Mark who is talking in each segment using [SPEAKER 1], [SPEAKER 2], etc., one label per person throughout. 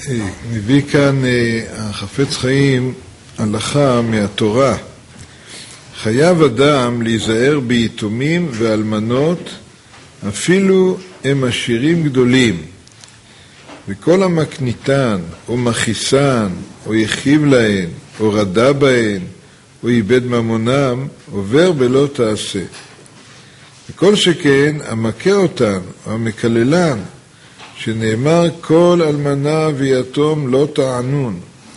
[SPEAKER 1] מביא כאן החפץ חיים הלכה מהתורה. חייב אדם להיזהר ביתומים ואלמנות, אפילו הם עשירים גדולים, וכל המקניתן או מכיסן או יחיב להן או רדה בהן או איבד ממונם, עובר בלא תעשה. וכל שכן המכה אותן או המקללן, שנאמר כל אלמנה ויתום לא תענון.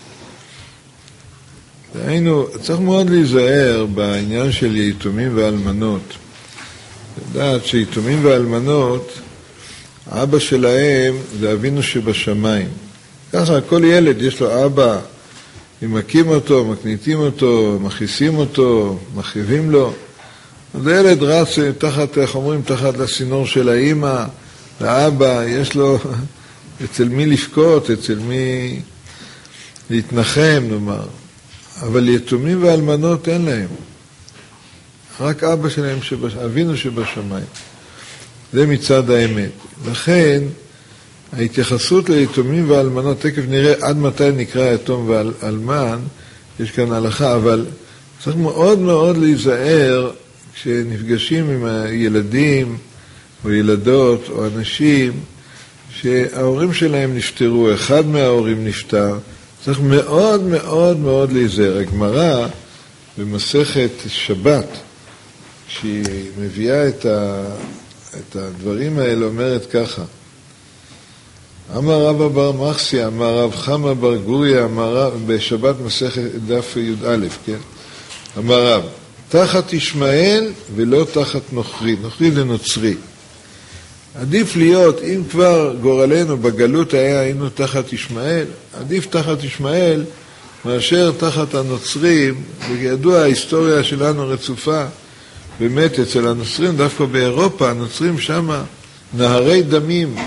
[SPEAKER 1] דהיינו, צריך מאוד להיזהר בעניין של יתומים ואלמנות. לדעת שיתומים ואלמנות, האבא שלהם זה אבינו שבשמיים. ככה כל ילד יש לו אבא, הם מכים אותו, מקניטים אותו, מכיסים אותו, מחריבים לו. אז הילד רץ תחת, איך אומרים, תחת לסינור של האמא, לאבא, יש לו אצל מי לפקוט, אצל מי להתנחם, נאמר. אבל יתומים ואלמנות אין להם. רק אבא שלהם, אבינו שבשמיים. זה מצד האמת. לכן, ההתייחסות ליתומים ואלמנות, תכף נראה עד מתי נקרא יתום ואלמן, יש כאן הלכה, אבל צריך מאוד מאוד להיזהר כשנפגשים עם הילדים או ילדות או אנשים שההורים שלהם נפטרו, אחד מההורים נפטר, צריך מאוד מאוד מאוד להיזהר. הגמרא במסכת שבת, כשהיא מביאה את הדברים האלה, אומרת ככה: אמר רבא בר מחסיה, אמר רב חמא בר גוריה, אמר רב, בשבת מסכת דף י"א, כן? אמר רב, תחת ישמעאל ולא תחת נוכרי. נוכרי זה נוצרי. עדיף להיות, אם כבר גורלנו בגלות היינו תחת ישמעאל, עדיף תחת ישמעאל מאשר תחת הנוצרים. וידוע ההיסטוריה שלנו רצופה באמת אצל הנוצרים, דווקא באירופה, הנוצרים שם נהרי דמים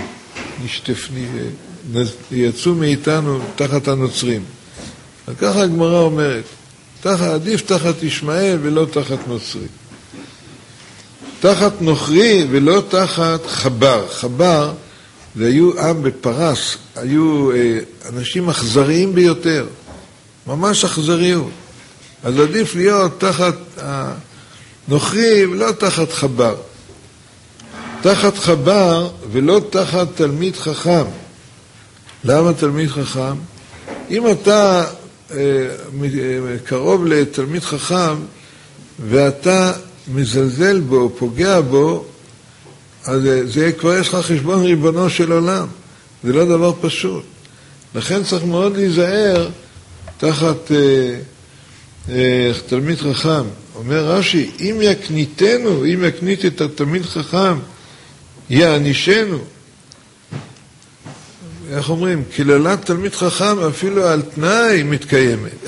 [SPEAKER 1] יצאו מאיתנו תחת הנוצרים. וככה הגמרא אומרת, עדיף תחת ישמעאל ולא תחת נוצרי. תחת נוכרי ולא תחת חבר. חבר זה היו עם בפרס, היו אנשים אכזריים ביותר, ממש אכזריות. אז עדיף להיות תחת נוכרי ולא תחת חבר. תחת חבר ולא תחת תלמיד חכם. למה תלמיד חכם? אם אתה קרוב לתלמיד חכם ואתה מזלזל בו, פוגע בו, אז זה כבר יש לך חשבון ריבונו של עולם. זה לא דבר פשוט. לכן צריך מאוד להיזהר תחת תלמיד חכם. אומר רש"י, אם יקניתנו, אם יקנית את התלמיד חכם, יענישנו. איך אומרים? קללת תלמיד חכם אפילו על תנאי מתקיימת,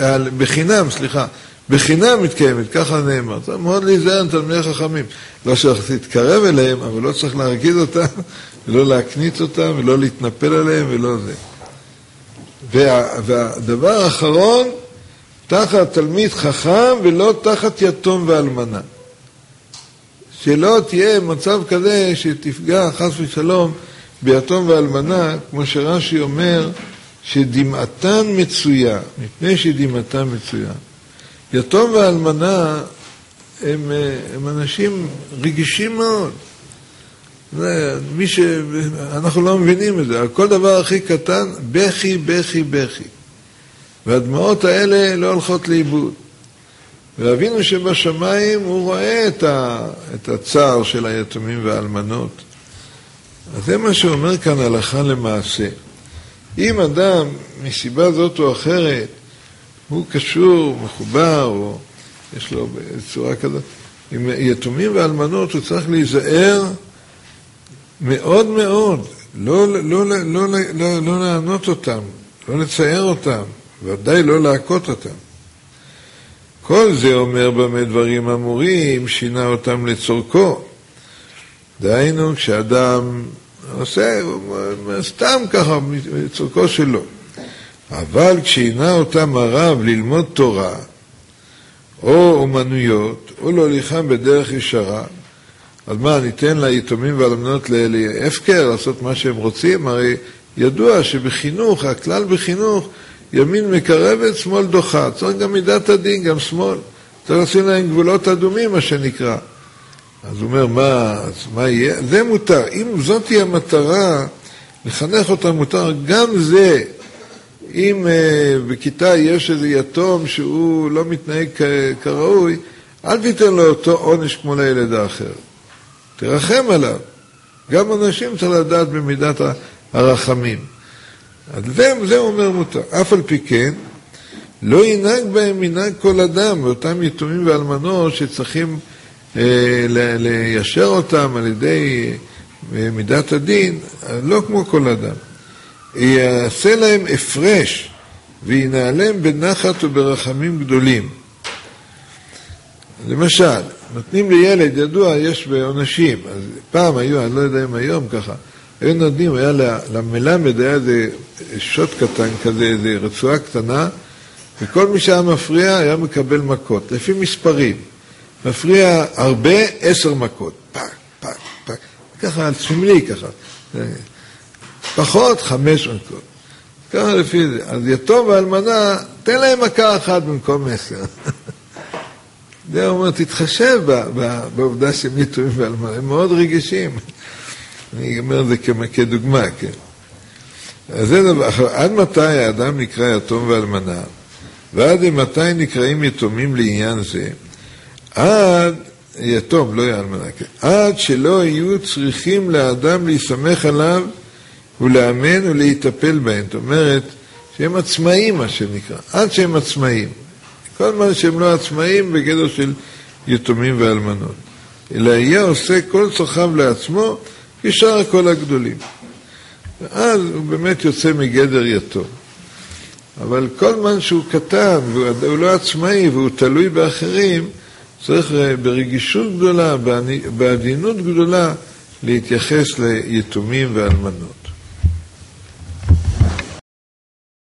[SPEAKER 1] בחינם מתקיימת, ככה נאמר. צריך מאוד להיזהר תלמידי חכמים. לא צריך להתקרב אליהם, אבל לא צריך להרגיז אותם, ולא להקניט אותם, ולא להתנפל עליהם, ולא זה. והדבר האחרון, תחת תלמיד חכם ולא תחת יתום ואלמנה. שלא תהיה מצב כזה שתפגע חס ושלום ביתום ואלמנה, כמו שרש"י אומר, שדמעתן מצויה, מפני שדמעתן מצויה. יתום ואלמנה הם אנשים רגישים מאוד. אנחנו לא מבינים את זה. על כל דבר הכי קטן, בכי, בכי, בכי. והדמעות האלה לא הולכות לאיבוד. ואבינו שבשמיים הוא רואה את הצער של היתומים והאלמנות. אז זה מה שאומר כאן הלכה למעשה. אם אדם מסיבה זאת או אחרת הוא קשור, מחובר, או יש לו בצורה כזאת, עם יתומים ואלמנות הוא צריך להיזהר מאוד מאוד, לא לענות אותם, לא לצייר אותם, ודאי לא להכות אותם. כל זה אומר במה דברים אמורים, שינה אותם לצורכו. דהיינו, כשאדם עושה, סתם ככה, לצורכו שלו. אבל כשינה אותם הרב ללמוד תורה, או אומנויות, או להוליכם בדרך ישרה, אז מה, ניתן ליתומים ואלמנות להפקר, לעשות מה שהם רוצים? הרי ידוע שבחינוך, הכלל בחינוך, ימין מקרבת, שמאל דוחה. צריך גם מידת הדין, גם שמאל. צריך לשים להם גבולות אדומים, מה שנקרא. אז הוא אומר, מה יהיה? זה מותר. אם זאת היא המטרה, לחנך אותה מותר, גם זה, אם בכיתה יש איזה יתום שהוא לא מתנהג כראוי, אל תיתן לו אותו עונש כמו לילד האחר. תרחם עליו. גם אנשים צריך לדעת במידת הרחמים. אז זה אומר מותר. אף על פי כן, לא ינהג בהם מנהג כל אדם, ואותם יתומים ואלמנות שצריכים ליישר אותם על ידי מידת הדין, לא כמו כל אדם. יעשה להם הפרש, וינעלם בנחת וברחמים גדולים. למשל, נותנים לילד, ידוע, יש בעונשים, אז פעם היו, אני לא יודע אם היום ככה, היו נותנים, היה למלמד, היה איזה שוט קטן כזה, איזה רצועה קטנה, וכל מי שהיה מפריע היה מקבל מכות, לפי מספרים. מפריע הרבה, 10 מכות. פק, פק, פק. ככה, סמלי ככה. פחות, 5 מכות. ככה לפי זה. אז יתום ואלמנה, תן להם מכה אחת במקום 10. זה אומר, תתחשב בעובדה שהם יתומים ואלמנה. הם מאוד רגישים. אני אומר את זה כדוגמה, כן. אז זה דבר, עד מתי האדם נקרא יתום ואלמנה, ועד מתי נקראים יתומים לעניין זה, עד, יתום, לא אלמנה, כן. עד שלא יהיו צריכים לאדם להסמך עליו ולאמן ולהיטפל בהם. זאת אומרת, שהם עצמאים, מה שנקרא, עד שהם עצמאים. כל מה שהם לא עצמאים בגדר של יתומים ואלמנות. אלא יהיה עושה כל צרכיו לעצמו, כשאר כל הגדולים. ואז הוא באמת יוצא מגדר יתום. אבל כל זמן שהוא קטן, והוא לא עצמאי, והוא תלוי באחרים, צריך ברגישות גדולה, בעדינות גדולה, להתייחס ליתומים ואלמנות.